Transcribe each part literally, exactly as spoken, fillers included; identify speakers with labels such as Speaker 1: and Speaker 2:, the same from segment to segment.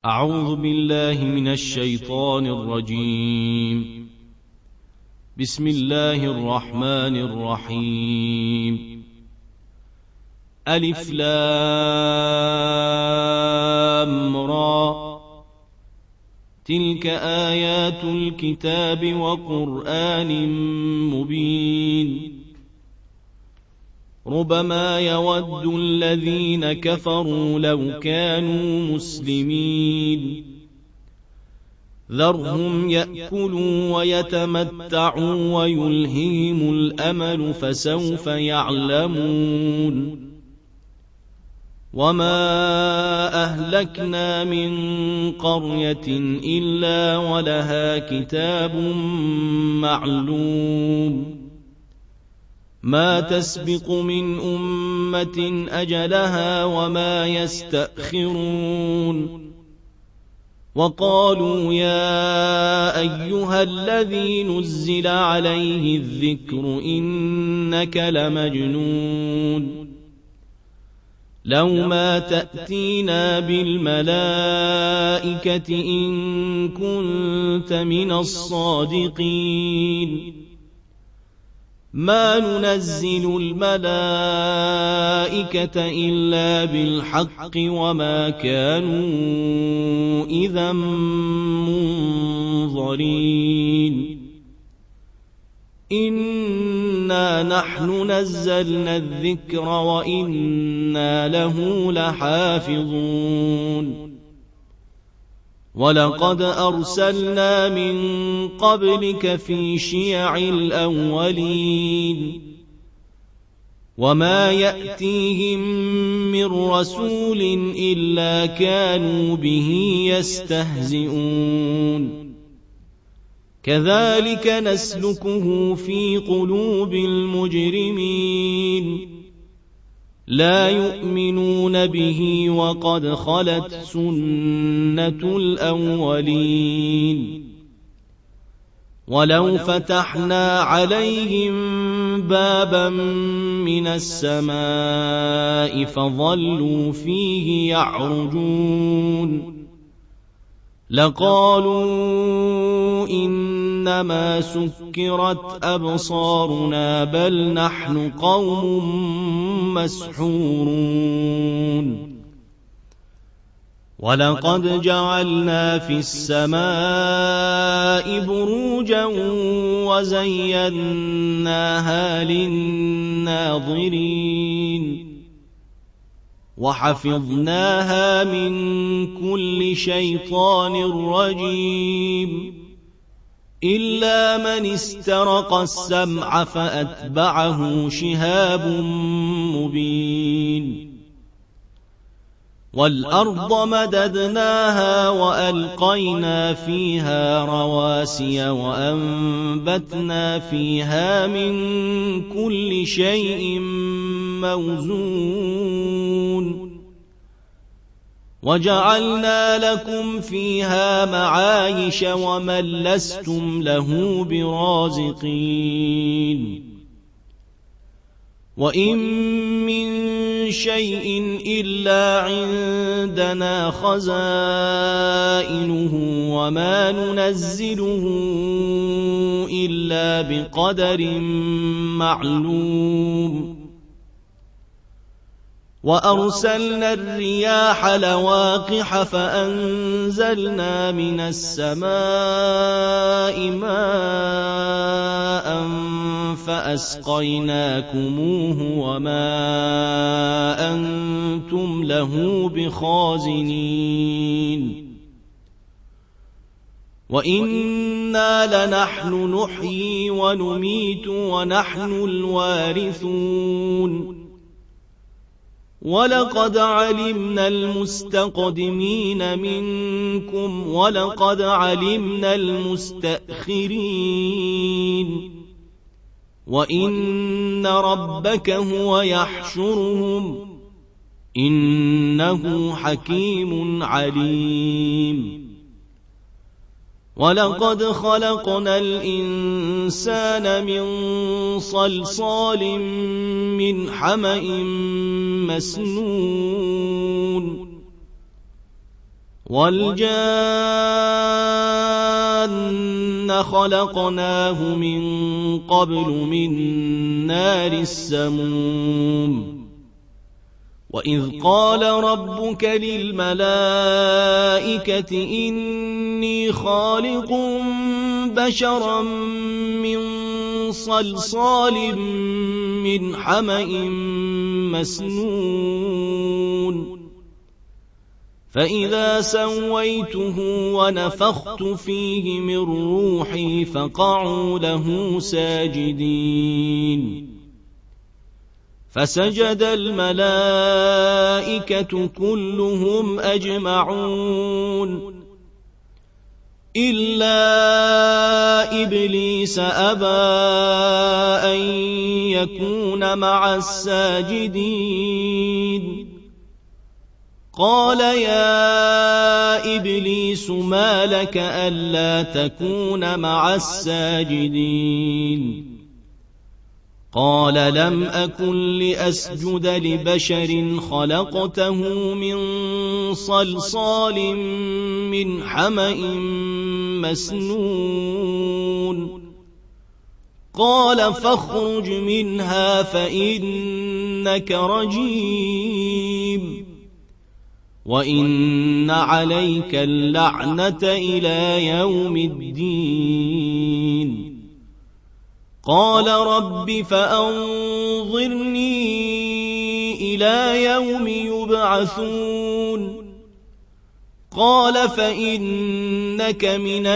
Speaker 1: أعوذ بالله من الشيطان الرجيم. بسم الله الرحمن الرحيم. ألف لام را، تلك آيات الكتاب وقرآن مبين. ربما يود الذين كفروا لو كانوا مسلمين. ذرهم يأكلوا ويتمتعوا ويلههم الأمل فسوف يعلمون. وما أهلكنا من قرية إلا ولها كتاب معلوم. ما تسبق من أمة أجلها وما يستأخرون. وقالوا يا أيها الذي نزل عليه الذكر إنك لمجنون. لو ما تأتينا بالملائكة إن كنت من الصادقين. ما ننزل الملائكة إلا بالحق وما كانوا إذا منظرين. إنا نحن نزلنا الذكر وإنا له لحافظون. ولقد أرسلنا من قبلك في شيع الأولين. وما يأتيهم من رسول إلا كانوا به يستهزئون. كذلك نسلكه في قلوب المجرمين. لا يؤمنون به وقد خلت سنة الأولين. ولو فتحنا عليهم بابا من السماء فظلوا فيه يعرجون لقالوا إنما سكرت أبصارنا بل نحن قوم مسحورون. ولقد جعلنا في السماء بروجا وزيناها للناظرين. وحفظناها من كل شيطان رجيم إلا من استرق السمع فأتبعه شهاب مبين. والأرض مددناها وألقينا فيها رواسي وأنبتنا فيها من كل شيء موزون. وجعلنا لكم فيها معايش ومن لستم له برازقين. وإن من شيء إلا عندنا خزائنه وما ننزله إلا بقدر معلوم. وأرسلنا الرياح لواقح فأنزلنا من السماء ماء فأسقيناكموه وما أنتم له بخازنين. وإنا لنحن نحيي ونميت ونحن الوارثون. ولقد علمنا المستقدمين منكم ولقد علمنا المستأخرين. وإن ربك هو يحشرهم إنه حكيم عليم. ولقد خلقنا الإنسان من صلصال من حمأ مسنون والجان خلقناه من قبل من نار السموم وإذ قال ربك للملائكة إني خالق بشرا من صلصال من حمأ مسنون فإذا سويته ونفخت فيه من روحي فقعوا له ساجدين فسجد الملائكة كلهم أجمعون إلا إبليس أبى أن يكون مع الساجدين قال يا إبليس ما لك ألا تكون مع الساجدين قال لم أكن لأسجد لبشر خلقته من صلصال من حمأ مسنون قال فاخرج منها فإنك رجيم وإن عليك اللعنة إلى يوم الدين قال رب فأنظرني إلى يوم يبعثون قال فإنك من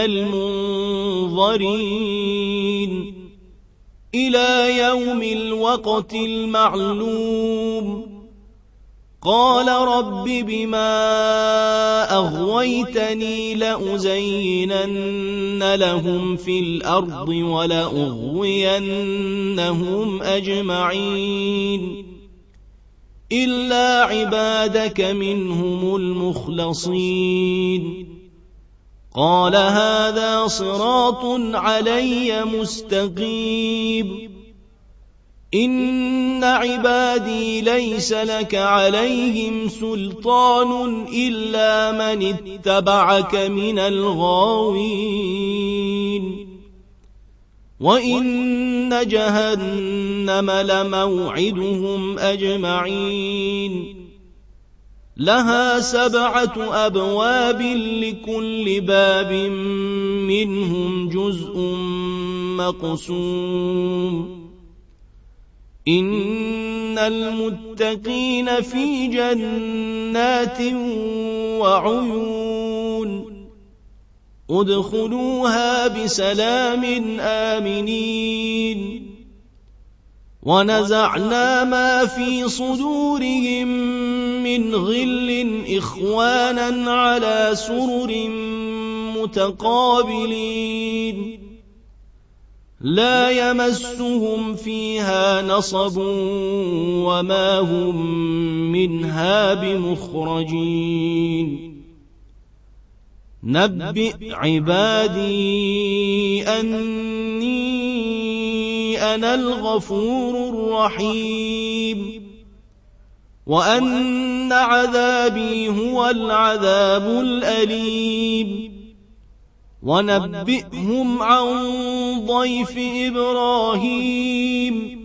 Speaker 1: المنظرين إلى يوم الوقت المعلوم قال رب بما أغويتني لأزينن لهم في الأرض ولأغوينهم أجمعين إلا عبادك منهم المخلصين قال هذا صراط علي مستقيم إن عبادي ليس لك عليهم سلطان إلا من اتبعك من الغاوين وإن جهنم لموعدهم أجمعين لها سبعة أبواب لكل باب منهم جزء مقسوم إن المتقين في جنات وعيون ادخلوها بسلام آمنين ونزعنا ما في صدورهم من غل إخوانا على سرر متقابلين لا يمسهم فيها نصب وما هم منها بمخرجين نبئ عبادي أني أنا الغفور الرحيم وأن عذابي هو العذاب الأليم ونبئهم عن ضيف إبراهيم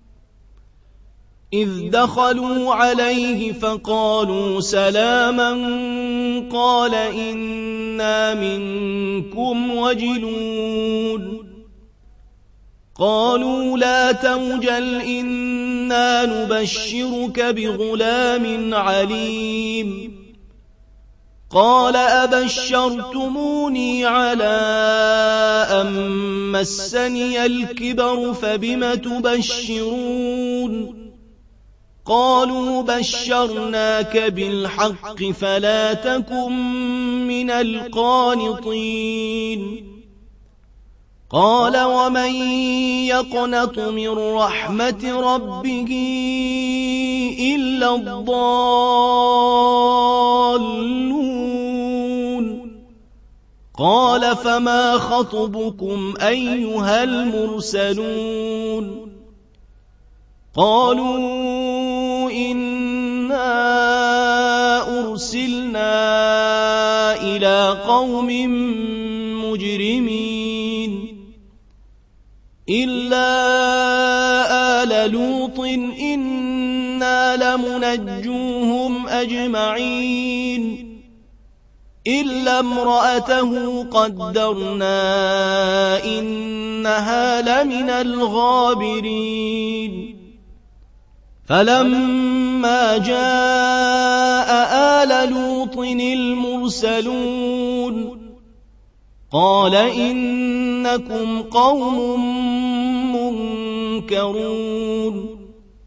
Speaker 1: إذ دخلوا عليه فقالوا سلاما قال إنا منكم وجلون قالوا لا توجل إنا نبشرك بغلام عليم قال أبشرتموني على أن مسني الكبر فبم تبشرون قالوا بشرناك بالحق فلا تكن من القانطين قال ومن يقنط من رحمة ربه إلا الضالون قال فما خطبكم أيها المرسلون قالوا إنا أرسلنا إلى قوم مجرمين إلا آل لوط إنا لمنجوهم أجمعين إلا امرأته قدرنا إنها لمن الغابرين فلما جاء آل لوط المرسلون قال إنكم قوم منكرون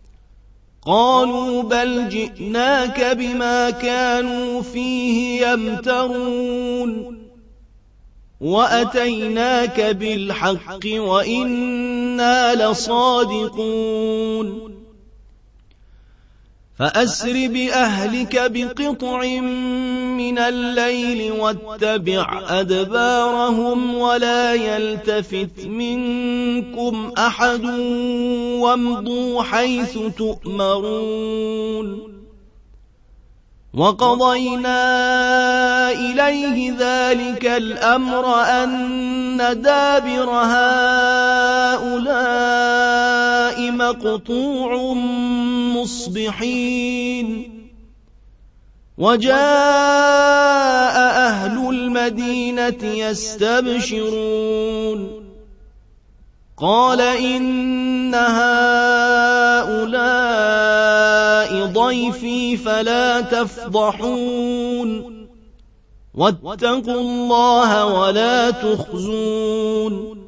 Speaker 1: قالوا بل جئناك بما كانوا فيه يمترون وأتيناك بالحق وإنا لصادقون فأسر بأهلك بقطع من الليل واتبع أدبارهم ولا يلتفت منكم أحد وامضوا حيث تؤمرون وقضينا إليه ذلك الأمر أن دابر هؤلاء مقطوع مصبحين وجاء أهل المدينة يستبشرون قال إن هؤلاء ضيفي فلا تفضحون واتقوا الله ولا تخزون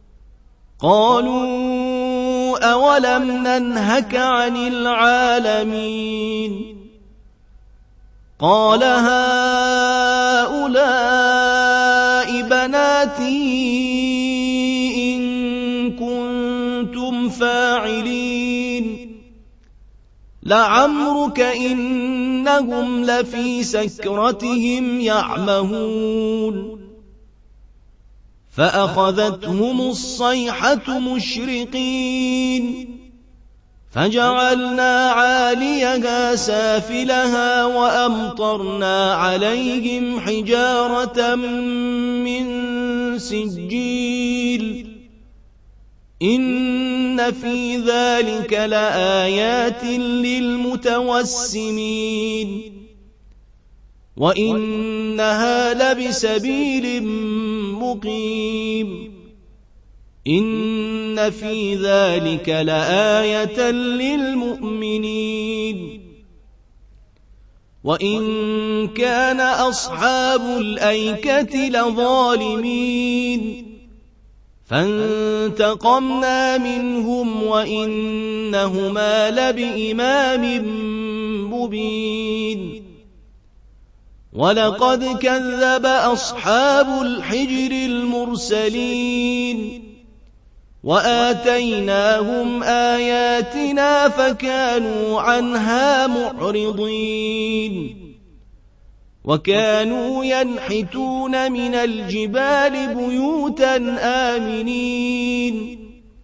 Speaker 1: قالوا أولم ننهك عن العالمين قال هؤلاء بناتي إن كنتم فاعلين لعمرك إنهم لفي سكرتهم يعمهون فأخذتهم الصيحة مشرقين فجعلنا عاليها سافلها وأمطرنا عليهم حجارة من سجيل إن في ذلك لآيات للمتوسمين وإنها لبسبيل مقيم إن في ذلك لآية للمؤمنين وإن كان أصحاب الأيكة لظالمين فانتقمنا منهم وإنهما لبإمام مبين ولقد كذب أصحاب الحجر المرسلين وآتيناهم آياتنا فكانوا عنها معرضين وكانوا ينحتون من الجبال بيوتا آمنين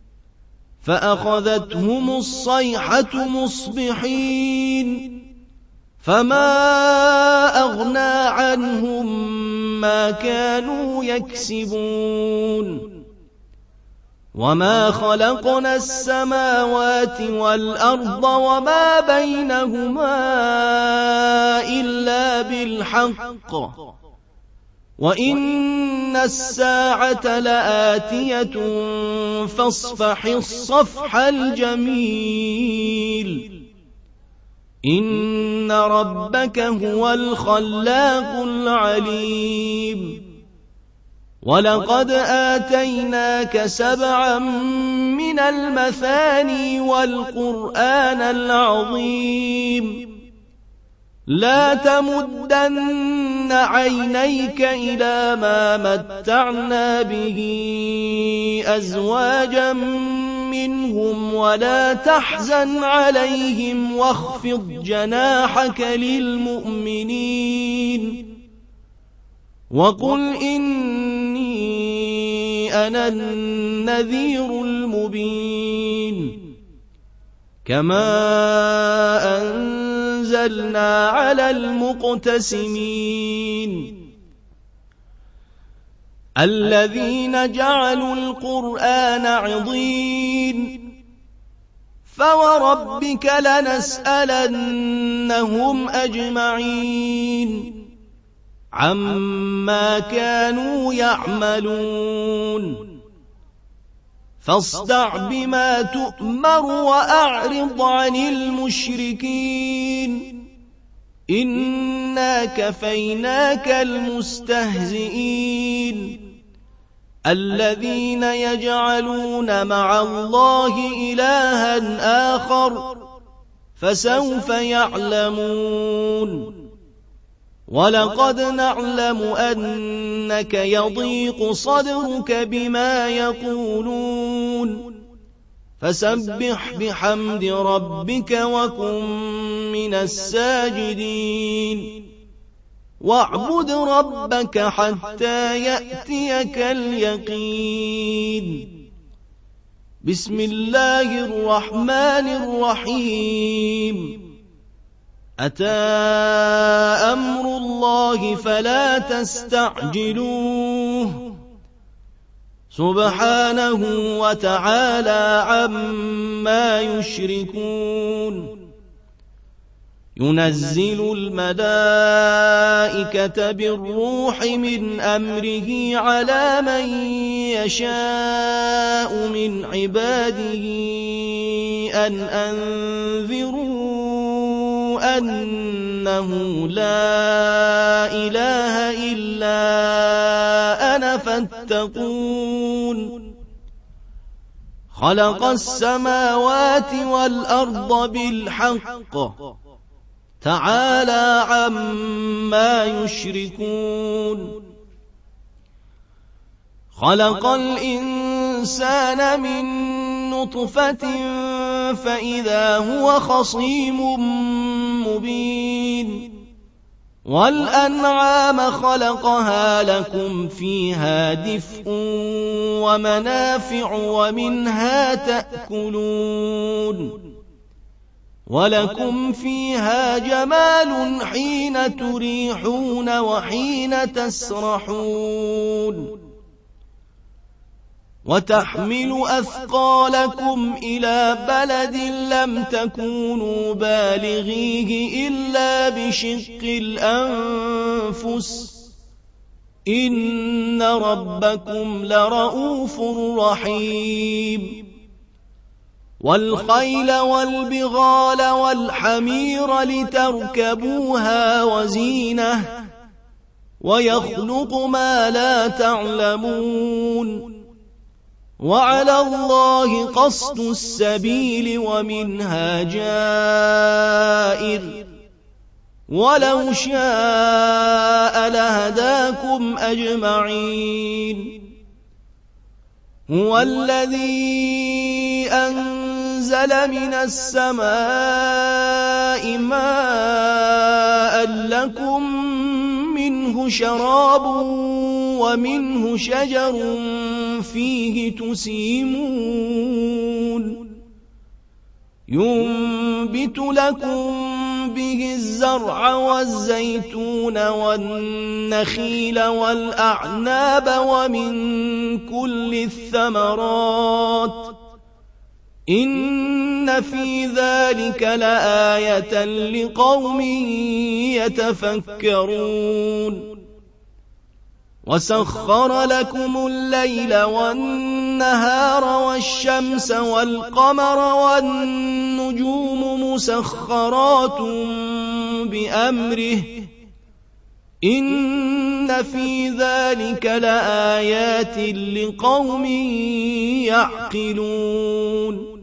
Speaker 1: فأخذتهم الصيحة مصبحين فما أغنى عنهم ما كانوا يكسبون وما خلقنا السماوات والأرض وما بينهما إلا بالحق وإن الساعة لآتية فاصفح الصفح الجميل إن ربك هو الخلاق العليم ولقد آتيناك سبعا من المثاني والقرآن العظيم لا تمدن عينيك إلى ما متعنا به أزواجا منهم ولا تحزن عليهم واخفض جناحك للمؤمنين وقل إني أنا النذير المبين كما أنزلنا أنزلنا على المقتسمين الذين جعلوا القرآن عضين فوربك لنسألنهم أجمعين عما كانوا يعملون فاصدع بما تؤمر وأعرض عن المشركين إنا كفيناك المستهزئين الذين يجعلون مع الله إلها آخر فسوف يعلمون ولقد نعلم أنك يضيق صدرك بما يقولون فسبح بحمد ربك وكن من الساجدين واعبد ربك حتى يأتيك اليقين بسم الله الرحمن الرحيم أتى أمر الله فلا تستعجلوه سبحانه وتعالى عما يشركون ينزل الملائكة بالروح من أمره على من يشاء من عباده أن أنذروا أنه لا إله إلا أنا فاتقون خلق السماوات والأرض بالحق تعالى عما يشركون خلق الإنسان من نطفة فإذا هو خصيم مبين والأنعام خلقها لكم فيها دفء ومنافع ومنها تأكلون ولكم فيها جمال حين تريحون وحين تسرحون وتحمل أثقالكم إلى بلد لم تكونوا بالغيه إلا بشق الأنفس إن ربكم لرؤوف رحيم والخيل والبغال والحمير لتركبوها وزينة ويخلق ما لا تعلمون وعلى الله قصد السبيل ومنها جائر ولو شاء لهداكم أجمعين هو الذي أنزل من السماء ماء لكم منه شراب ومنه شجر فيه تسيمون ينبت لكم به الزرع والزيتون والنخيل والأعناب ومن كل الثمرات إن في ذلك لآية لقوم يتفكرون وسخر لكم الليل والنهار والشمس والقمر والنجوم مسخرات بأمره إن في ذلك لآيات لقوم يعقلون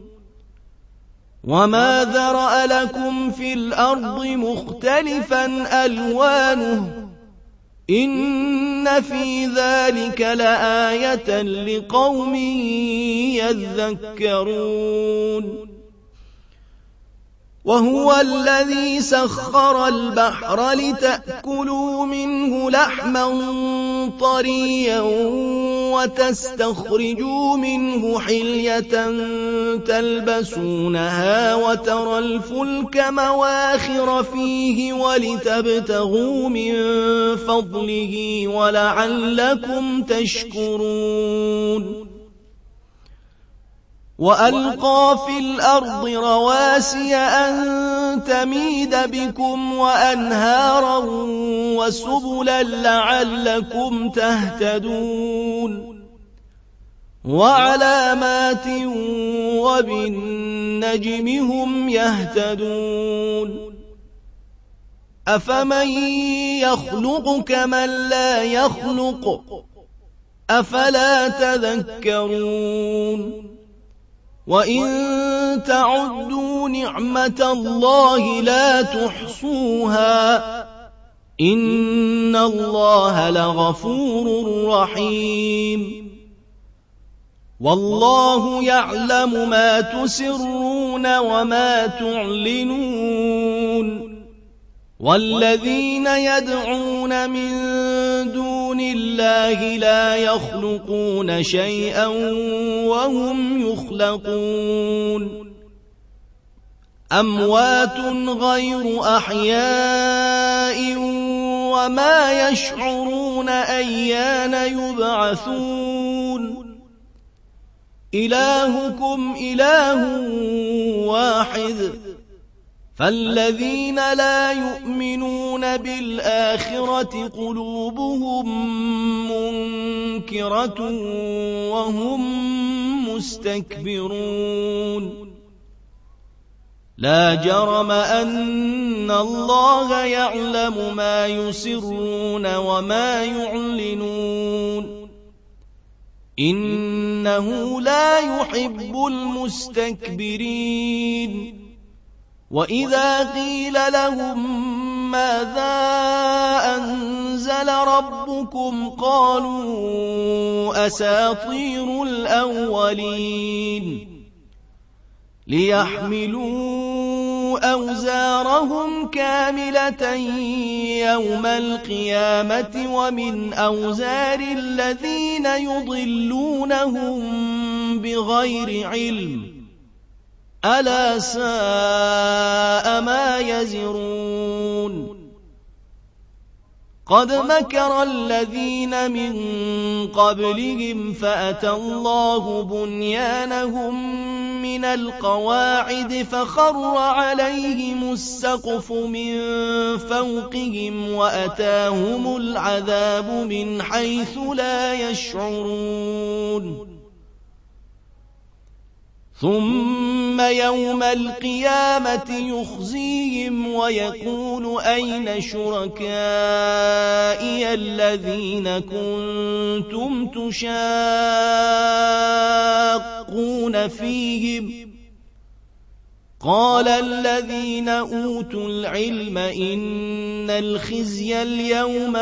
Speaker 1: وما ذرأ لكم في الأرض مختلفا ألوانه إن في ذلك لآية لقوم يذكرون وهو الذي سخر البحر لتأكلوا منه لحما طريا وتستخرجوا منه حلية تلبسونها وترى الفلك مواخر فيه ولتبتغوا من فضله ولعلكم تشكرون وألقى في الأرض رواسي أن تميد بكم وأنهارا وسبلا لعلكم تهتدون وعلامات وبالنجم هم يهتدون أفمن يخلق كمن لا يخلق أفلا تذكرون وإن تعدوا نعمة الله لا تحصوها إن الله لغفور رحيم والله يعلم ما تسرون وما تعلنون والذين يدعون من دون الله لا يخلقون شيئا وهم يخلقون أموات غير أحياء وما يشعرون أيان يبعثون إلهكم إله واحد فالذين لا يؤمنون بالآخرة قلوبهم منكرة وهم مستكبرون لا جرم أن الله يعلم ما يسرون وما يعلنون إنه لا يحب المستكبرين وإذا قيل لهم ماذا أنزل ربكم قالوا أساطير الأولين ليحملوا أوزارهم كاملة يوم القيامة ومن أوزار الذين يضلونهم بغير علم ألا ساء ما يزرون قد مكر الذين من قبلهم فأتى الله بنيانهم من القواعد فخر عليهم السقف من فوقهم وأتاهم العذاب من حيث لا يشعرون ثم يوم القيامة يخزيهم ويقول أين شركائي الذين كنتم تشاقون فيهم قال الذين أوتوا العلم إن الخزي اليوم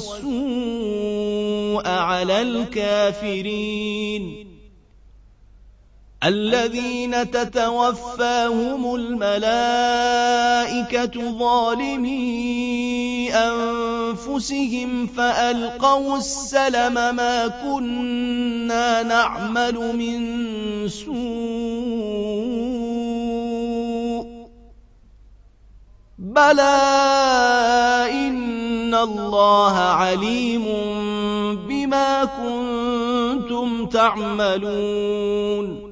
Speaker 1: والسوء على الكافرين الذين تتوفاهم الملائكة ظالمي أنفسهم فألقوا السلم ما كنا نعمل من سوء بلى إن الله عليم بما كنتم تعملون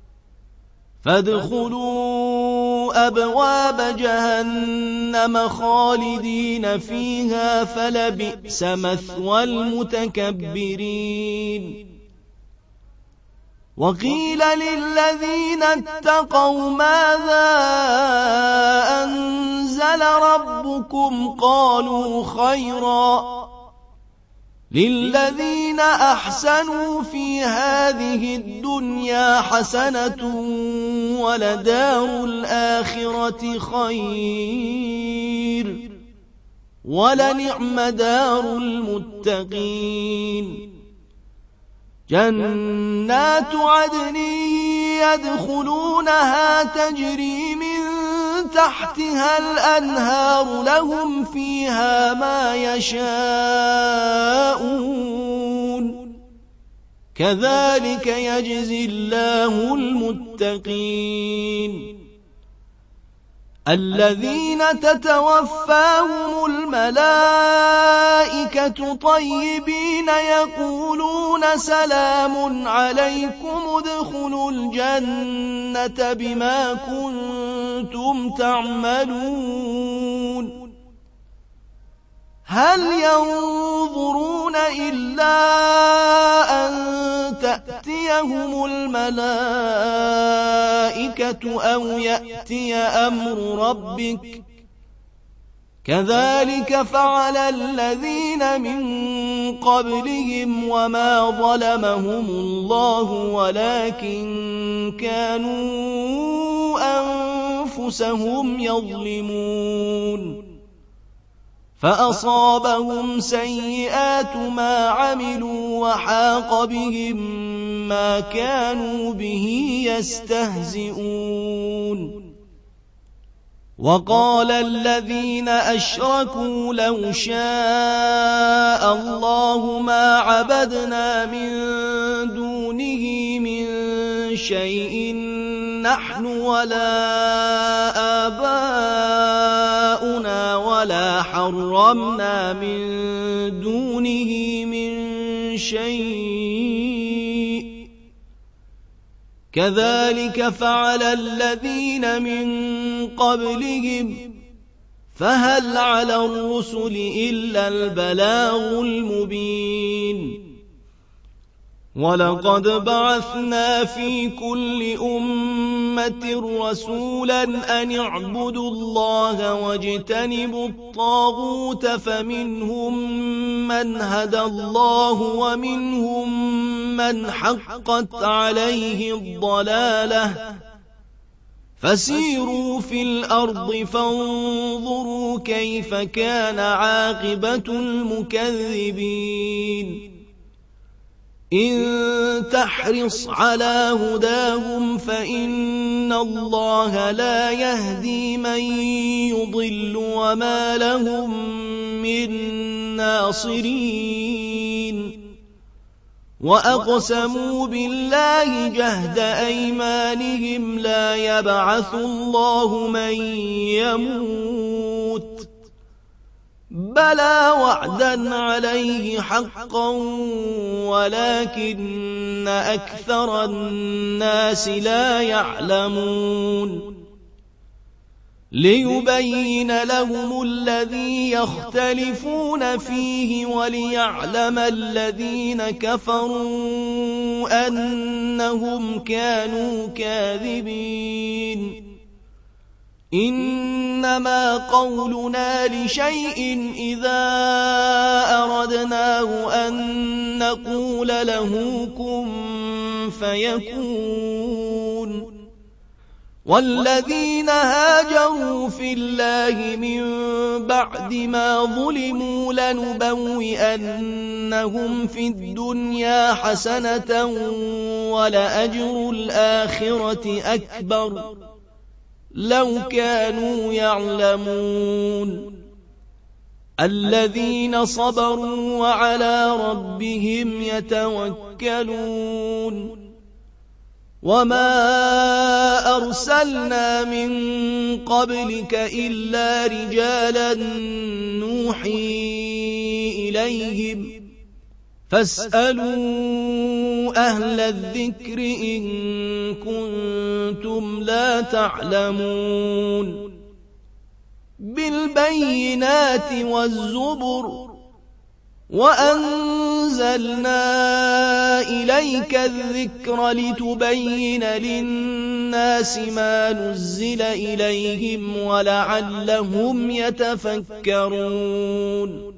Speaker 1: فادخلوا أبواب جهنم خالدين فيها فلبئس مثوى المتكبرين وقيل للذين اتقوا ماذا أنزل ربكم قالوا خيرا للذين أحسنوا في هذه الدنيا حسنة ولدار الآخرة خير ولنعم دار المتقين جنات عدن يدخلونها تجري من تحتها الأنهار لهم فيها ما يشاءون كذلك يجزي الله المتقين الذين تتوفاهم الملائكة طيبين يقولون سلام عليكم ادخلوا الجنة بما كنتم تعملون هل ينظرون إلا أن تأتيهم الملائكة أو يأتي أمر ربك كذلك فعل الذين من قبلهم وما ظلمهم الله ولكن كانوا أنفسهم يظلمون فأصابهم سيئات ما عملوا وحاق بهم ما كانوا به يستهزئون وقال الذين أشركوا لو شاء الله ما عبدنا من دونه من شيء نحن ولا آباؤنا ولا حرمنا من دونه من شيء كذلك فعل الذين من قبلهم فهل على الرسل إلا البلاغ المبين ولقد بعثنا في كل أمة رسولا أن اعبدوا الله واجتنبوا الطاغوت فمنهم من هدى الله ومنهم من حقت عليه الضلالة فسيروا في الأرض فانظروا كيف كان عاقبة المكذبين إن تحرص على هداهم فإن الله لا يهدي من يضل وما لهم من ناصرين وأقسموا بالله جهد أيمانهم لا يبعث الله من يموت بلى وعدا عليه حقا ولكن أكثر الناس لا يعلمون ليبين لهم الذي يختلفون فيه وليعلم الذين كفروا أنهم كانوا كاذبين إنما قولنا لشيء إذا أردناه أن نقول له كن فيكون والذين هاجروا في الله من بعد ما ظلموا لنبوئنهم في الدنيا حسنة ولأجر الآخرة أكبر لو كانوا يعلمون الذين صبروا وعلى ربهم يتوكلون وما أرسلنا من قبلك إلا رجالا نوحي إليهم فاسألوا أهل الذكر إن كنتم لا تعلمون بالبينات والزبر وأنزلنا إليك الذكر لتبين للناس ما نزل إليهم ولعلهم يتفكرون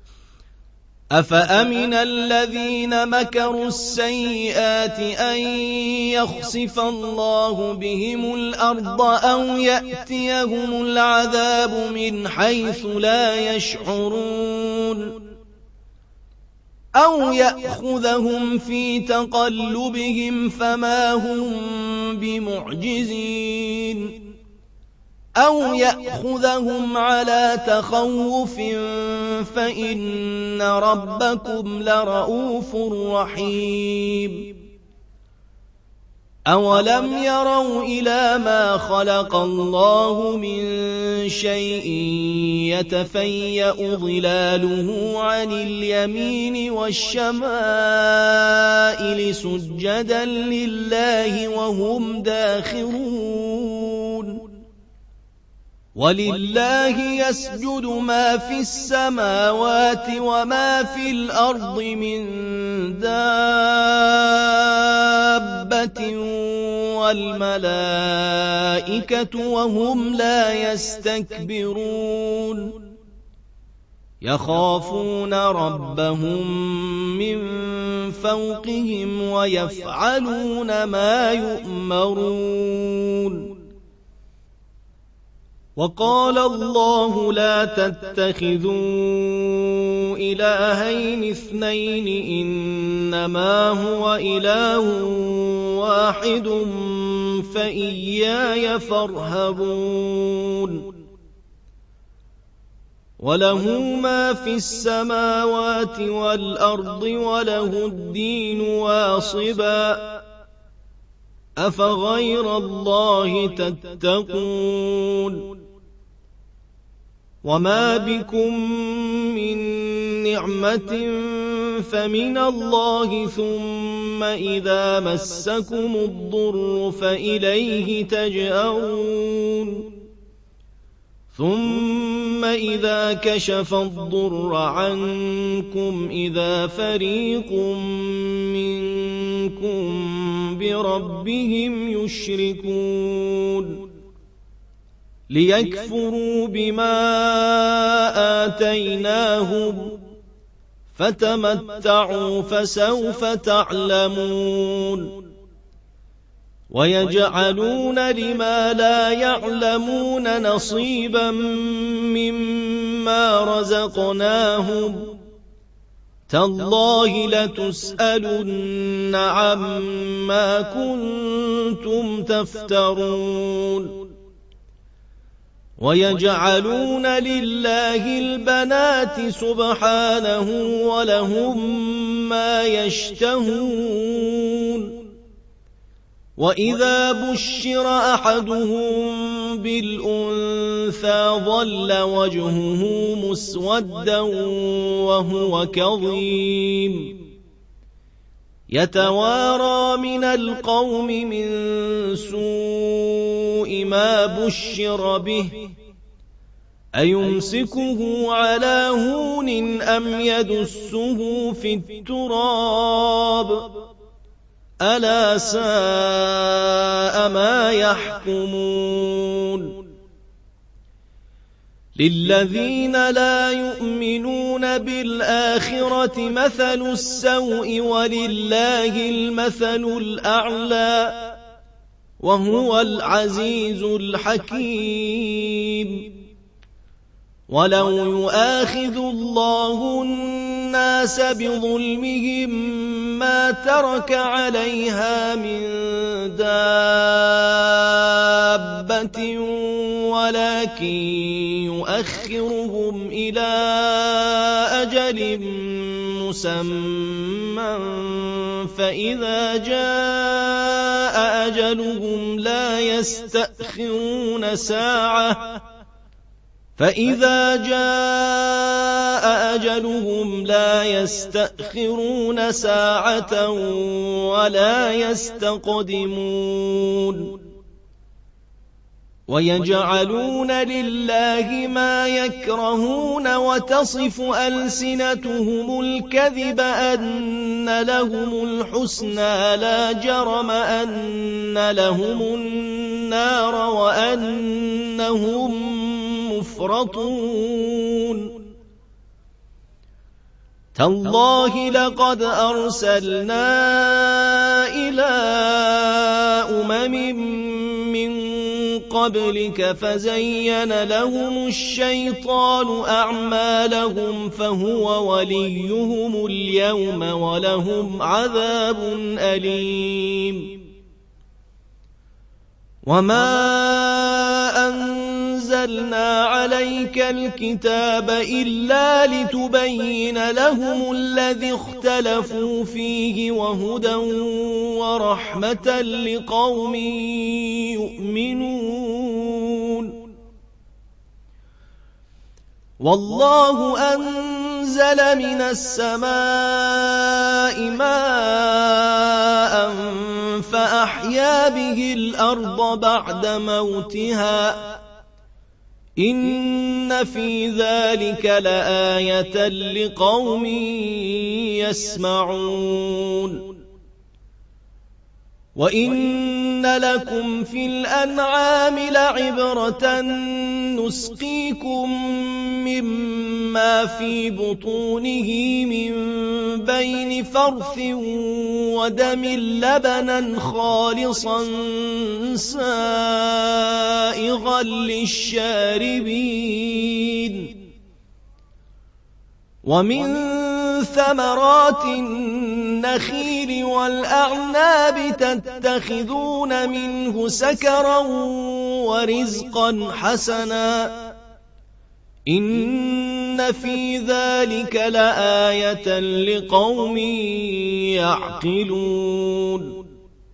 Speaker 1: أفأمن الذين مكروا السيئات أن يخسف الله بهم الأرض أو يأتيهم العذاب من حيث لا يشعرون أو يأخذهم في تقلبهم فما هم بمعجزين أو يأخذهم على تخوف فإن ربكم لرؤوف رحيم أولم يروا إلى ما خلق الله من شيء يتفيأ ظلاله عن اليمين والشمائل سجدا لله وهم داخرون ولله يسجد ما في السماوات وما في الأرض من دابة والملائكة وهم لا يستكبرون يخافون ربهم من فوقهم ويفعلون ما يؤمرون وقال الله لا تتخذوا إلهين اثنين إنما هو إله واحد فإياي فارهبون وله ما في السماوات والأرض وله الدين واصبا أفغير الله تتقون وما بكم من نعمة فمن الله ثم إذا مسكم الضر فإليه تجأرون ثم إذا كشف الضر عنكم إذا فريق منكم بربهم يشركون ليكفروا بما آتيناهم فتمتعوا فسوف تعلمون ويجعلون لما لا يعلمون نصيبا مما رزقناهم تالله لتسألن عما كنتم تفترون ويجعلون لله البنات سبحانه ولهم ما يشتهون وإذا بشر أحدهم بالأنثى ظل وجهه مسودا وهو كظيم يتوارى من القوم من سوء ما بشر به أيمسكه على هون أم يدسه في التراب ألا ساء ما يحكمون للذين لا يؤمنون بالآخرة مثل السوء ولله المثل الأعلى وهو العزيز الحكيم ولو يؤاخذ الله الناس بظلمهم ما ترك عليها من دابة ولكن يؤخرهم إلى أجل مسمى فإذا جاء أجلهم لا يستأخرون ساعة فإذا جاء أجلهم لا يستأخرون ساعة ولا يستقدمون ويجعلون لله ما يكرهون وتصف ألسنتهم الكذب أن لهم الحسنى لا جرم أن لهم النار وأنهم مفرطون تالله لقد أرسلنا إلى أمم من قبلك فزين لهم الشيطان أعمالهم فهو وليهم اليوم ولهم عذاب أليم وما أن أنزلنا عليك الكتاب إلا لتبين لهم الذي اختلفوا فيه وهدى ورحمة لقوم يؤمنون والله أنزل من السماء ماء فأحيا به الأرض بعد موتها إن في ذلك لآية لقوم يسمعون وإن لكم في الأنعام لعبرة نسقيكم مما في بطونه من بين فرث ودم لبنا خالصا سائغا للشاربين ومن ثمرات النخيل والأعناب تتخذون منه سكرا ورزقا حسنا إن في ذلك لآية لقوم يعقلون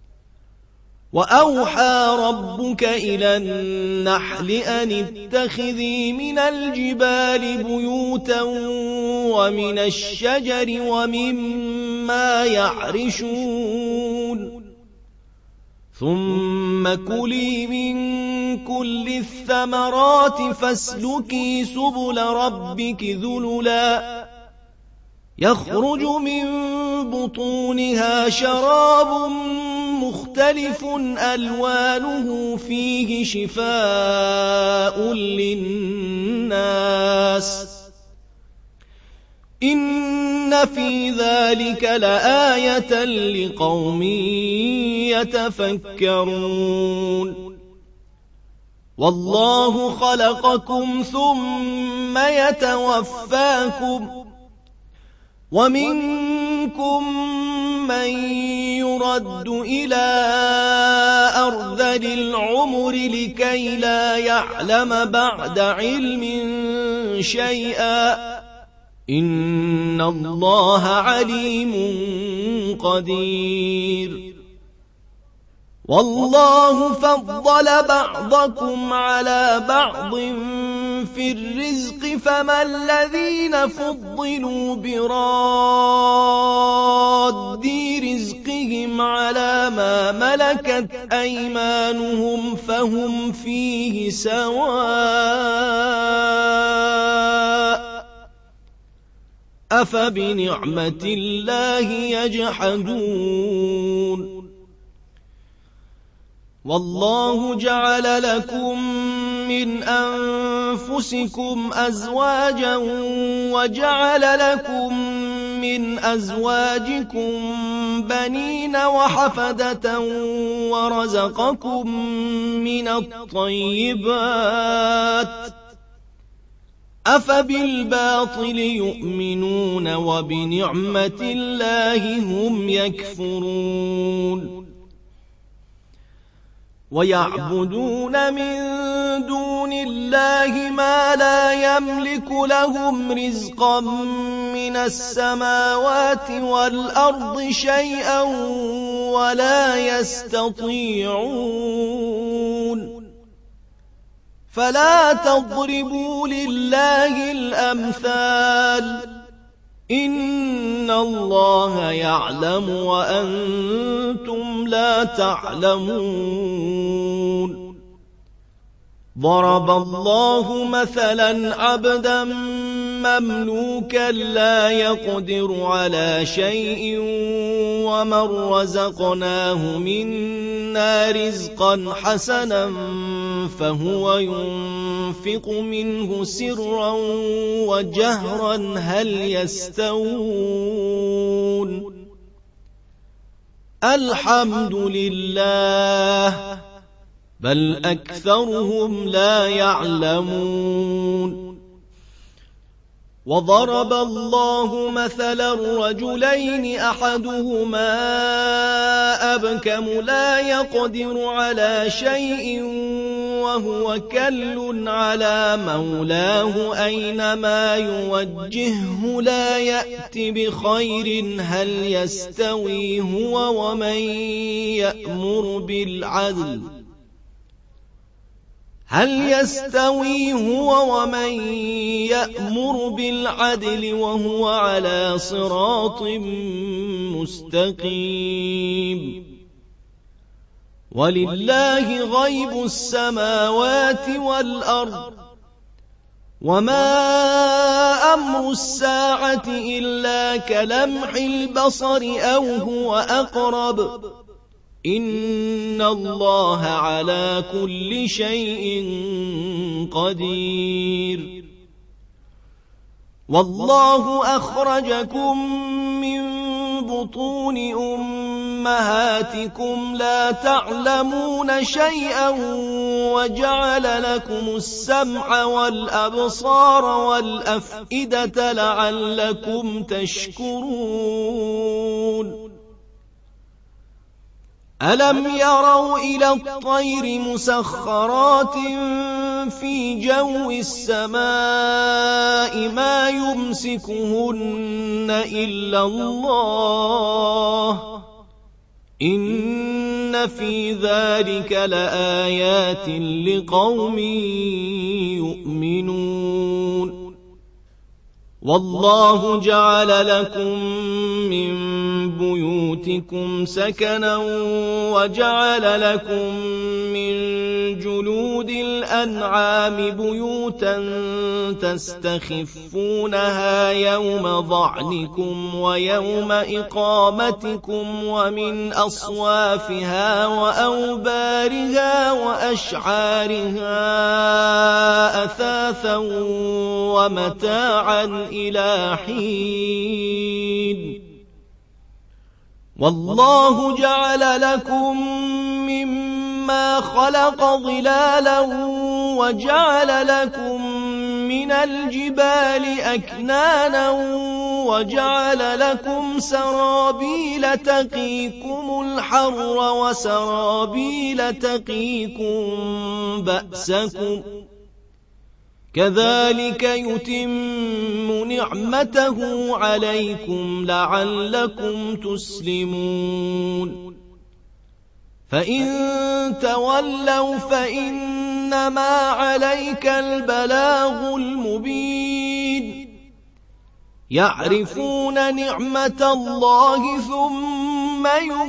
Speaker 1: وأوحى ربك إلى النحل أن اتخذي من الجبال بيوتا ومن الشجر ومما يعرشون ثم كلي من كل الثمرات فاسلكي سبل ربك ذللا يخرج من بطونها شراب مختلف ألوانه فيه شفاء للناس إن في ذلك لآية لقوم يتفكرون والله خلقكم ثم يتوفاكم ومنكم من يرد إلى أرذل العمر لكي لا يعلم بعد علم شيئا إن الله عليم قدير والله فضل بعضكم على بعض في الرزق فما الذين فضلوا براد رزقهم على ما ملكت أيمانهم فهم فيه سواء أفبنعمة الله يجحدون والله جعل لكم من أنفسكم أزواجا وجعل لكم من أزواجكم بنين وحفدة ورزقكم من الطيبات أفبالباطل يؤمنون وبنعمة الله هم يكفرون ويعبدون من دون الله ما لا يملك لهم رزقا من السماوات والأرض شيئا ولا يستطيعون فلا تضربوا لله الأمثال إن الله يعلم وأنتم لا تعلمون ضرب الله مثلا عبدا مملوكا لا يقدر على شيء ومن رزقناه منا رزقا حسنا فهو ينفق منه سرا وجهرا هل يستوون الحمد لله بل أكثرهم لا يعلمون وضرب الله مثلا رجلين أحدهما أبكم لا يقدر على شيء وهو كل على مولاه أينما يوجهه لا يأت بخير هل يستوي هو ومن يأمر بالعدل هل يستوي هو ومن يأمر بالعدل وهو على صراط مستقيم ولله غيب السماوات والأرض وما أمر الساعة إلا كلمح البصر أو هو أقرب إن الله على كل شيء قدير والله أخرجكم من بطون أمهاتكم لا تعلمون شيئا وجعل لكم السمع والأبصار والأفئدة لعلكم تشكرون ألم يروا إلى الطير مسخرات في جو السماء ما يمسكهن إلا الله إن في ذلك لآيات لقوم يؤمنون والله جعل لكم من بيوتكم سكنا وجعل لكم من جلود الأنعام بيوتا تستخفونها يوم ضعنكم ويوم إقامتكم ومن أصوافها وأوبارها وأشعارها أثاثا ومتاعا إلى حين والله جعل لكم مما خلق ظلالا وجعل لكم من الجبال أكنانا وجعل لكم سرابيل تقيكم الحر وسرابيل تقيكم بأسكم كذلك يتم نعمته عليكم لعلكم تسلمون فإن تولوا فإنما عليك البلاغ المبين يعرفون نعمة الله ثم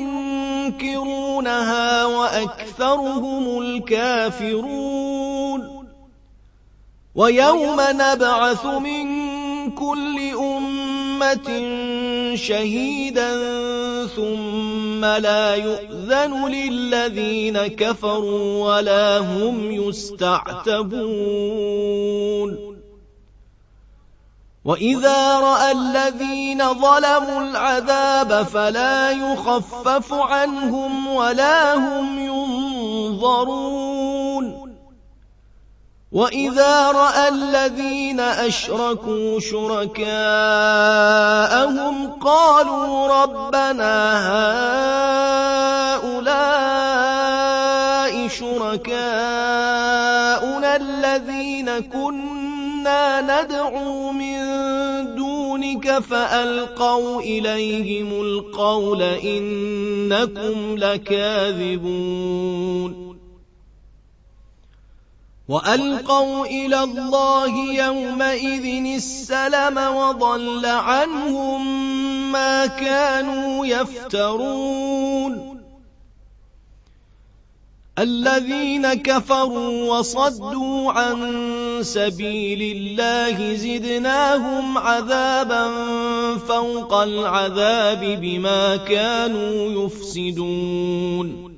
Speaker 1: ينكرونها وأكثرهم الكافرون ويوم نبعث من كل أمة شهيدا ثم لا يؤذن للذين كفروا ولا هم يستعتبون وإذا رأى الذين ظلموا العذاب فلا يخفف عنهم ولا هم ينظرون وإذا رأى الذين أشركوا شركاءهم قالوا ربنا هؤلاء شركاؤنا الذين كنا ندعو من دونك فألقوا إليهم القول إنكم لكاذبون وألقوا إلى الله يومئذ السلم وضل عنهم ما كانوا يفترون الذين كفروا وصدوا عن سبيل الله زدناهم عذابا فوق العذاب بما كانوا يفسدون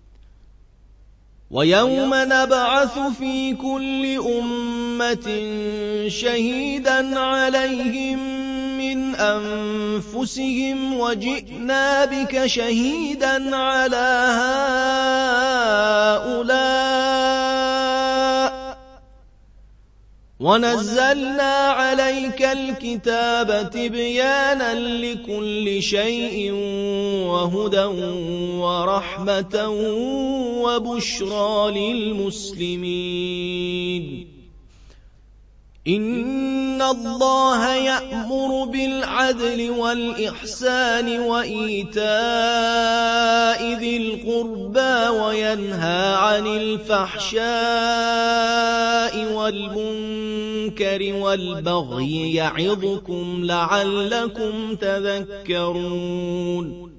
Speaker 1: ويوم نبعث في كل أمة شهيدا عليهم من أنفسهم وجئنا بك شهيدا على هؤلاء ونزلنا عليك الكتاب تبيانا لكل شيء وهدى ورحمة وبشرى للمسلمين. إن الله يأمر بالعدل والإحسان وإيتاء ذي القربى وينهى عن الفحشاء والمنكر والبغي يعظكم لعلكم تذكرون.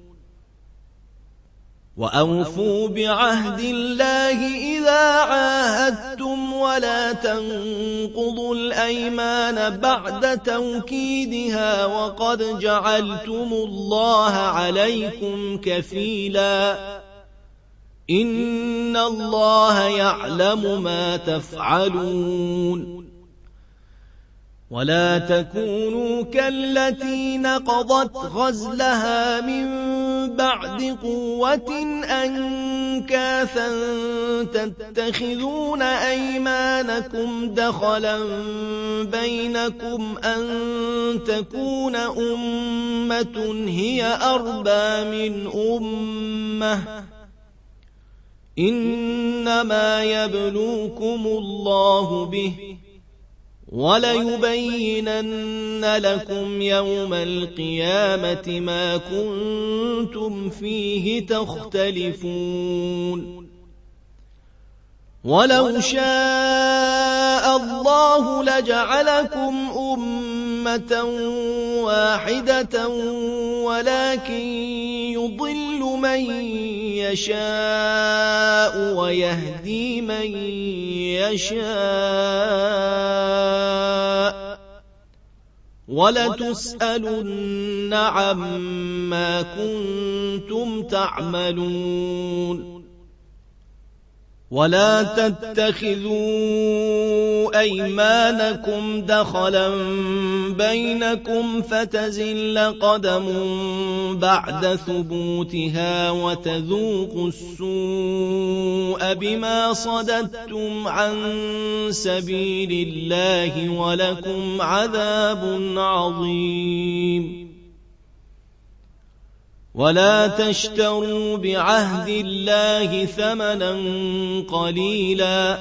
Speaker 1: وأوفوا بعهد الله إذا عاهدتم ولا تنقضوا الأيمان بعد توكيدها وقد جعلتم الله عليكم كفيلا إن الله يعلم ما تفعلون. ولا تكونوا كالتي نقضت غزلها من بعد قوة أنكاثا تتخذون أيمانكم دخلا بينكم أن تكون أمة هي أربى من أمة إنما يبلوكم الله به وليبينن لكم يوم القيامة ما كنتم فيه تختلفون. ولو شاء الله لجعلكم أمة واحدة ولكن يضل من يشاء ويهدي من يشاء ولتسألن عما كنتم تعملون. ولا تتخذوا أيمانكم دخلا بينكم فتزل قدم بعد ثبوتها وتذوقوا السوء بما صددتم عن سبيل الله ولكم عذاب عظيم. ولا تشتروا بعهد الله ثمنا قليلا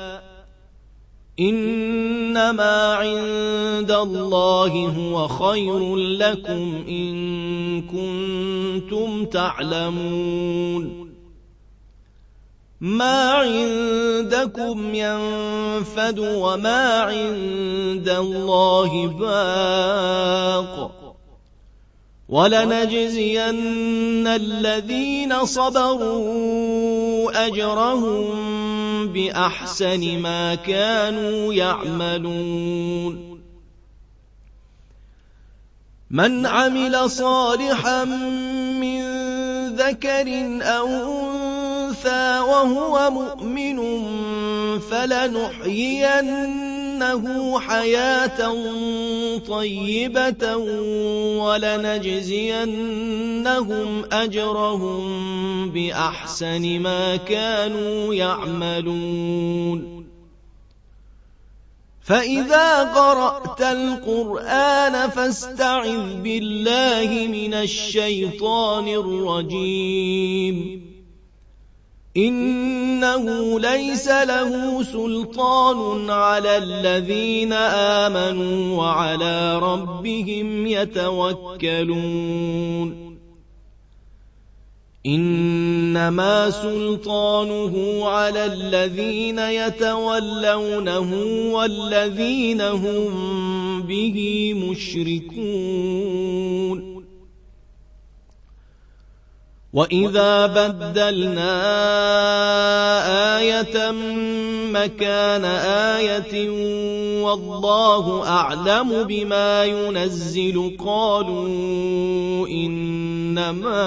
Speaker 1: إنما عند الله هو خير لكم إن كنتم تعلمون. ما عندكم ينفد وما عند الله باق ولنجزين الذين صبروا أجرهم بأحسن ما كانوا يعملون. من عمل صالحا من ذكر أو أنثى وهو مؤمن فلنحيينه حياة طيبة ولنجزينهم أجرهم بأحسن ما كانوا يعملون. فإذا قرأت القرآن فاستعذ بالله من الشيطان الرجيم إنه ليس له سلطان على الذين آمنوا وعلى ربهم يتوكلون. إنما سلطانه على الذين يتولونه والذين هم به مشركون. وإذا بدلنا آية مكان آية والله أعلم بما ينزل قالوا إنما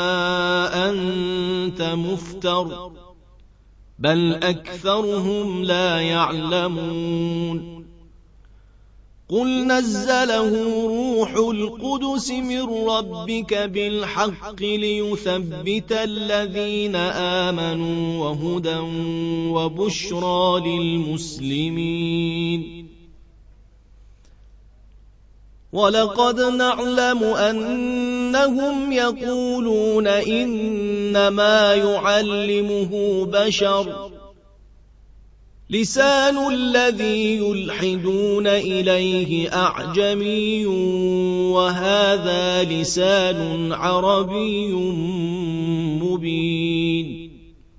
Speaker 1: أنت مفتر بل أكثرهم لا يعلمون. قل نزله روح القدس من ربك بالحق ليثبت الذين آمنوا وهدى وبشرى للمسلمين. ولقد نعلم أنهم يقولون إنما يعلمه بشر لسان الذي يلحدون إليه أعجمي وهذا لسان عربي مبين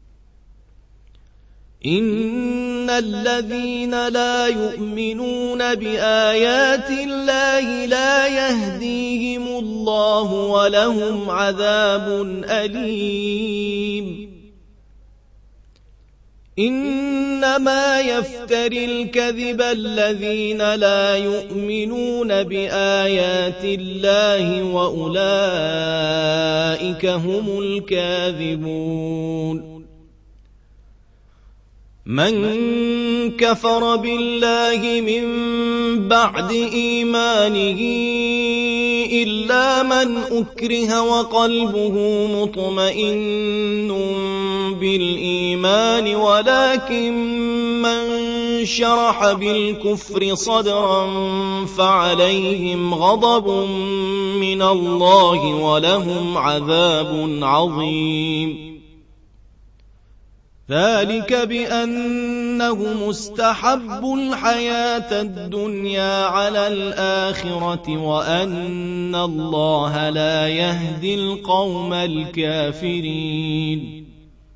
Speaker 1: إن الذين لا يؤمنون بآيات الله لا يهديهم الله ولهم عذاب أليم إنما يفتري الكذب الذين لا يؤمنون بآيات الله وأولئك هم الكاذبون من كفر بالله من بعد إيمانه إلا من أكره وقلبه مطمئن بالإيمان ولكن من شرح بالكفر صدرا فعليهم غضب من الله ولهم عذاب عظيم ذلك بأنهم استحبوا الحياة الدنيا على الآخرة وأن الله لا يهدي القوم الكافرين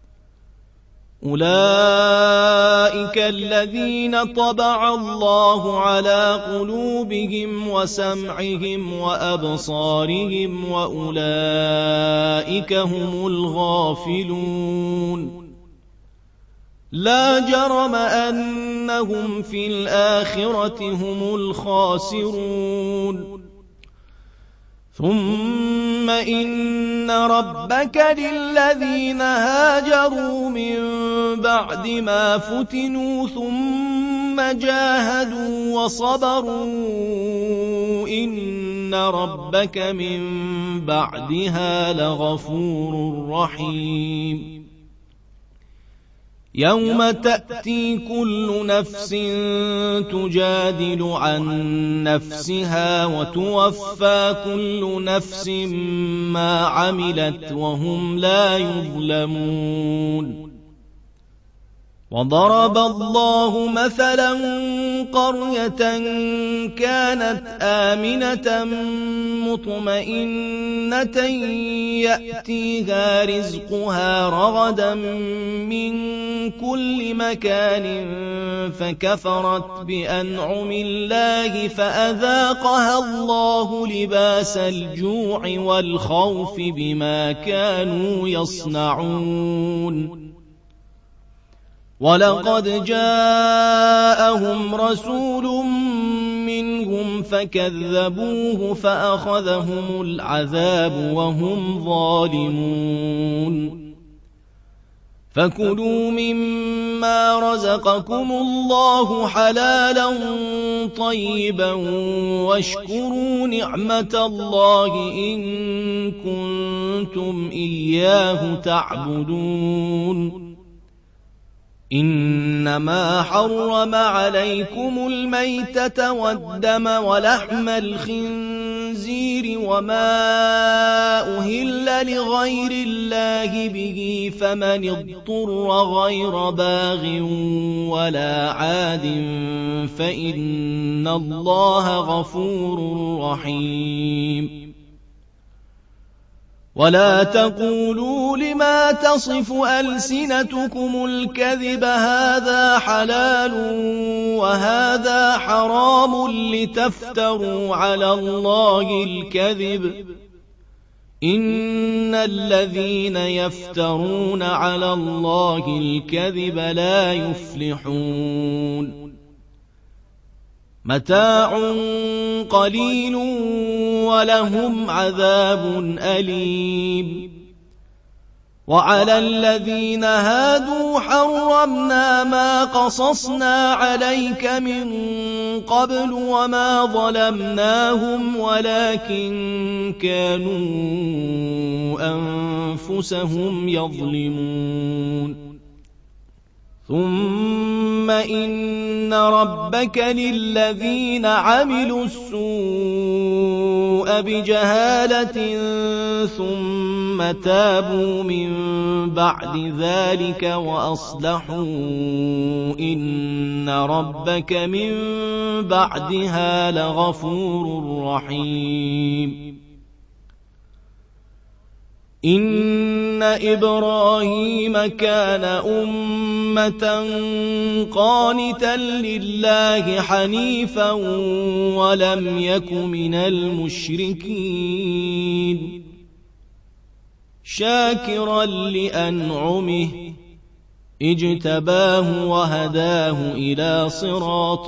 Speaker 1: أولئك الذين طبع الله على قلوبهم وسمعهم وأبصارهم وأولئك هم الغافلون لا جرم أنهم في الآخرة هم الخاسرون ثم إن ربك للذين هاجروا من بعد ما فتنوا ثم جاهدوا وصبروا إن ربك من بعدها لغفور رحيم يوم تأتي كل نفس تجادل عن نفسها وتوفى كل نفس ما عملت وهم لا يظلمون وضرب الله مثلا قرية كانت آمنة مطمئنة يأتيها رزقها رغدا من كل مكان فكفرت بأنعم الله فأذاقها الله لباس الجوع والخوف بما كانوا يصنعون ولقد جاءهم رسول منهم فكذبوه فأخذهم العذاب وهم ظالمون فكلوا مما رزقكم الله حلالا طيبا واشكروا نعمة الله إن كنتم إياه تعبدون إنما حرم عليكم الميتة والدم ولحم الخنزير وما أهل لغير الله به فمن اضطر غير باغ ولا عاد فإن الله غفور رحيم ولا تقولوا لما تصف ألسنتكم الكذب هذا حلال وهذا حرام لتفتروا على الله الكذب إن الذين يفترون على الله الكذب لا يفلحون متاع قليل ولهم عذاب أليم وعلى الذين هادوا حرمنا ما قصصنا عليك من قبل وما ظلمناهم ولكن كانوا أنفسهم يظلمون ثم إن ربك للذين عملوا السوء بجهالة ثم تابوا من بعد ذلك وأصلحوا إن ربك من بعدها لغفور رحيم. إن إبراهيم كان أمة قانتا لله حنيفا ولم يك من المشركين شاكرا لأنعمه اجتباه وهداه إلى صراط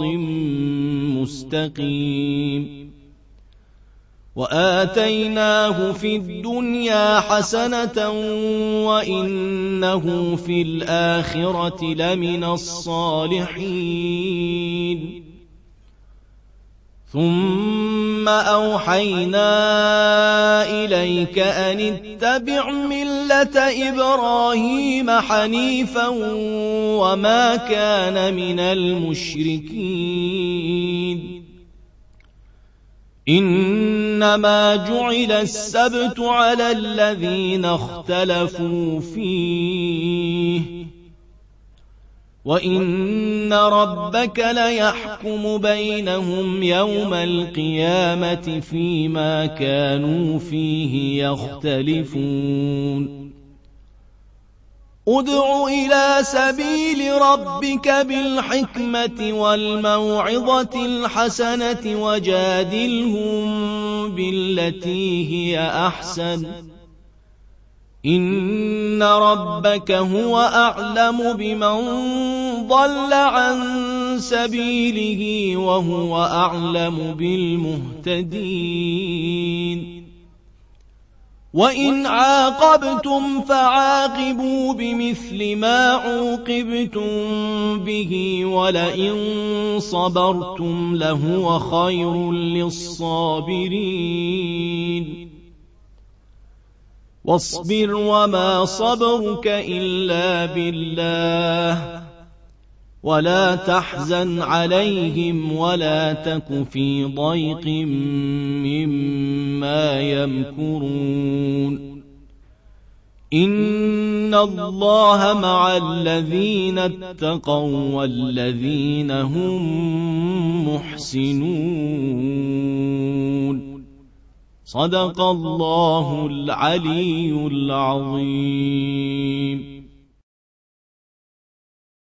Speaker 1: مستقيم. وآتيناه في الدنيا حسنة وإنه في الآخرة لمن الصالحين. ثم أوحينا إليك أن اتبع ملة إبراهيم حنيفا وما كان من المشركين. إنما جعل السبت على الذين اختلفوا فيه وإن ربك ليحكم بينهم يوم القيامة فيما كانوا فيه يختلفون. ادع إلى سبيل ربك بالحكمة والموعظة الحسنة وجادلهم بالتي هي أحسن إن ربك هو أعلم بمن ضل عن سبيله وهو أعلم بالمهتدين. وإن عاقبتم فعاقبوا بمثل ما عوقبتم به ولئن صبرتم لهو خير للصابرين. واصبر وما صبرك إلا بالله ولا تحزن عليهم ولا تك في ضيق مما يمكرون. إن الله مع الذين اتقوا والذين هم محسنون. صدق الله العلي العظيم.